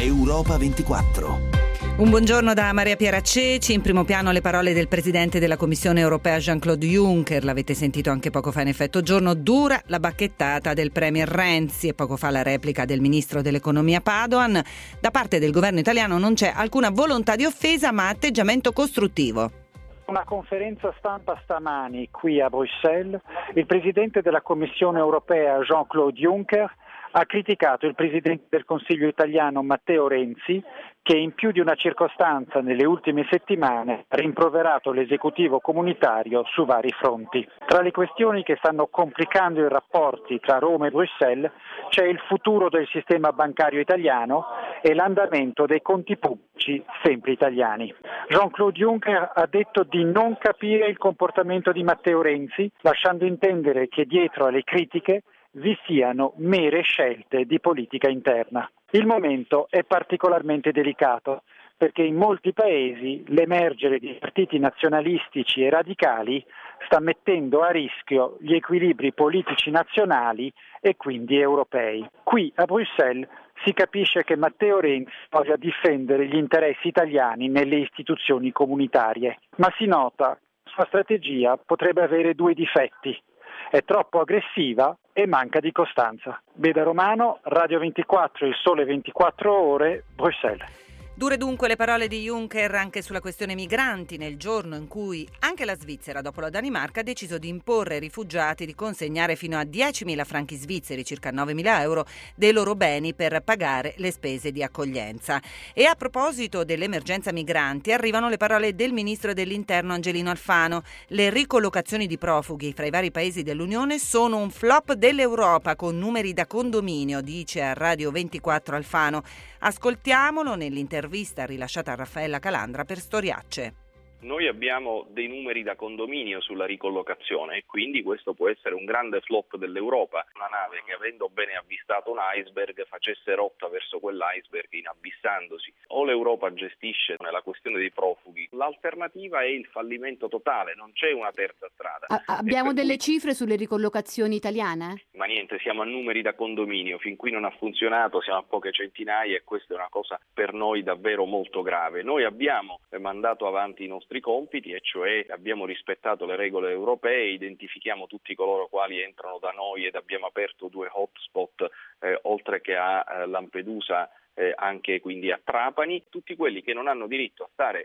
Europa 24. Un buongiorno da Maria Piera Ceci. In primo piano le parole del Presidente della Commissione Europea Jean-Claude Juncker. L'avete sentito anche poco fa in effetto. Giorno dura la bacchettata del Premier Renzi e poco fa la replica del Ministro dell'Economia Padoan. Da parte del governo italiano non c'è alcuna volontà di offesa ma atteggiamento costruttivo. Una conferenza stampa stamani qui a Bruxelles, il Presidente della Commissione Europea Jean-Claude Juncker ha criticato il Presidente del Consiglio italiano Matteo Renzi, che in più di una circostanza nelle ultime settimane ha rimproverato l'esecutivo comunitario su vari fronti. Tra le questioni che stanno complicando i rapporti tra Roma e Bruxelles c'è il futuro del sistema bancario italiano e l'andamento dei conti pubblici sempre italiani. Jean-Claude Juncker ha detto di non capire il comportamento di Matteo Renzi, lasciando intendere che dietro alle critiche vi siano mere scelte di politica interna. Il momento è particolarmente delicato perché in molti paesi l'emergere di partiti nazionalistici e radicali sta mettendo a rischio gli equilibri politici nazionali e quindi europei. Qui a Bruxelles si capisce che Matteo Renzi voglia difendere gli interessi italiani nelle istituzioni comunitarie, ma si nota che la sua strategia potrebbe avere due difetti. È troppo aggressiva e manca di costanza. Beda Romano, Radio 24, Il Sole 24 Ore, Bruxelles. Dure dunque le parole di Juncker anche sulla questione migranti nel giorno in cui anche la Svizzera, dopo la Danimarca, ha deciso di imporre ai rifugiati di consegnare fino a 10.000 franchi svizzeri, circa 9.000 euro, dei loro beni per pagare le spese di accoglienza. E a proposito dell'emergenza migranti arrivano le parole del Ministro dell'Interno Angelino Alfano. Le ricollocazioni di profughi fra i vari paesi dell'Unione sono un flop dell'Europa con numeri da condominio, dice a Radio 24 Alfano. Ascoltiamolo nell'intervista rilasciata a Raffaella Calandra per Storiacce. Noi abbiamo dei numeri da condominio sulla ricollocazione e quindi questo può essere un grande flop dell'Europa. Una nave che avendo bene avvistato un iceberg facesse rotta verso quell'iceberg inabissandosi. O l'Europa gestisce la questione dei profughi, l'alternativa è il fallimento totale, non c'è una terza strada. Abbiamo delle cifre sulle ricollocazioni italiane? Ma niente, siamo a numeri da condominio, fin qui non ha funzionato, siamo a poche centinaia e questa è una cosa per noi davvero molto grave. Noi abbiamo mandato avanti i nostri compiti e cioè abbiamo rispettato le regole europee, identifichiamo tutti coloro quali entrano da noi ed abbiamo aperto 2 hotspot oltre che a Lampedusa anche quindi a Trapani. Tutti quelli che non hanno diritto a stare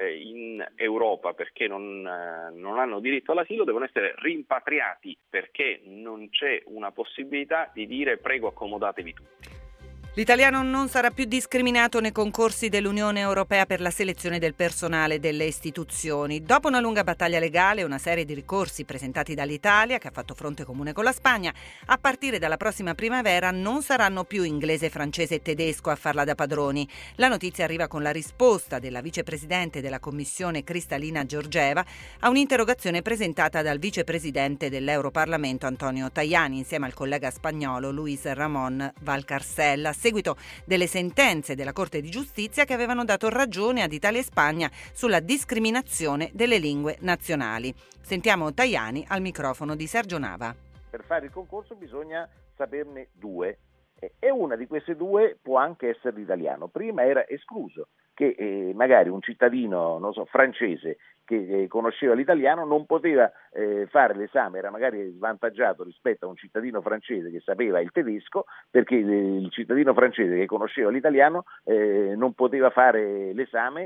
in Europa perché non hanno diritto all'asilo devono essere rimpatriati perché non c'è una possibilità di dire prego accomodatevi tutti. L'italiano non sarà più discriminato nei concorsi dell'Unione Europea per la selezione del personale delle istituzioni. Dopo una lunga battaglia legale e una serie di ricorsi presentati dall'Italia, che ha fatto fronte comune con la Spagna, a partire dalla prossima primavera non saranno più inglese, francese e tedesco a farla da padroni. La notizia arriva con la risposta della vicepresidente della Commissione Kristalina Georgieva a un'interrogazione presentata dal vicepresidente dell'Europarlamento Antonio Tajani insieme al collega spagnolo Luis Ramón Valcarcel, a seguito delle sentenze della Corte di Giustizia che avevano dato ragione ad Italia e Spagna sulla discriminazione delle lingue nazionali. Sentiamo Tajani al microfono di Sergio Nava. Per fare il concorso bisogna saperne 2 e una di queste 2 può anche essere l'italiano. Prima era escluso che magari un cittadino, francese che conosceva l'italiano non poteva fare l'esame, era magari svantaggiato rispetto a un cittadino francese che sapeva il tedesco, perché il cittadino francese che conosceva l'italiano non poteva fare l'esame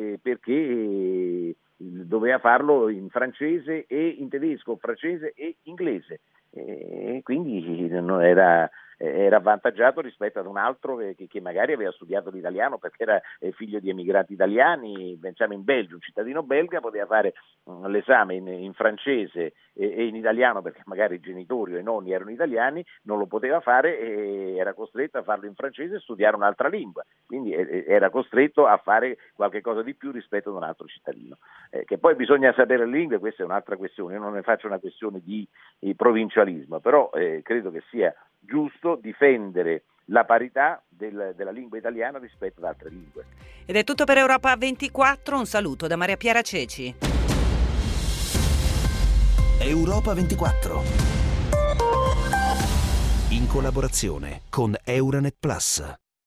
perché doveva farlo in francese e in tedesco, francese e inglese. Quindi non era avvantaggiato rispetto ad un altro che magari aveva studiato l'italiano perché era figlio di emigranti italiani. Pensiamo in Belgio, un cittadino belga poteva fare l'esame in francese e in italiano perché magari i genitori o i nonni erano italiani, non lo poteva fare e era costretto a farlo in francese e studiare un'altra lingua, quindi era costretto a fare qualche cosa di più rispetto ad un altro cittadino. Che poi bisogna sapere le lingue, questa è un'altra questione, io non ne faccio una questione di provincialismo, però credo che sia giusto difendere la parità della lingua italiana rispetto ad altre lingue. Ed è tutto per Europa 24, un saluto da Maria Piera Ceci. Europa 24, in collaborazione con Euranet Plus.